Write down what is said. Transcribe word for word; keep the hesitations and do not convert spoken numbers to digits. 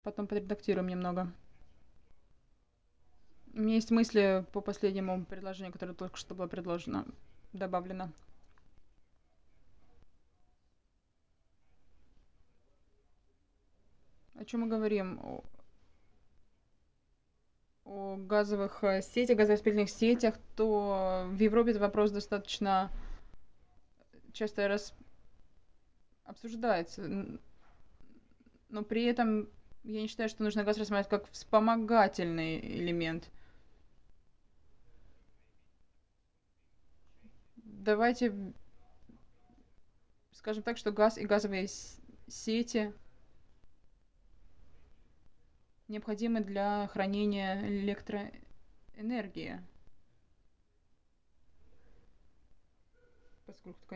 Потом подредактируем немного. У меня есть мысли по последнему предложению, которое только что было предложено, добавлено. О чем мы говорим? О, о газовых э, сетях, газораспределительных сетях, то в Европе этот вопрос достаточно часто раз обсуждается. Но при этом я не считаю, что нужно газ рассматривать как вспомогательный элемент. Давайте скажем так, что газ и газовые сети необходимы для хранения электроэнергии, поскольку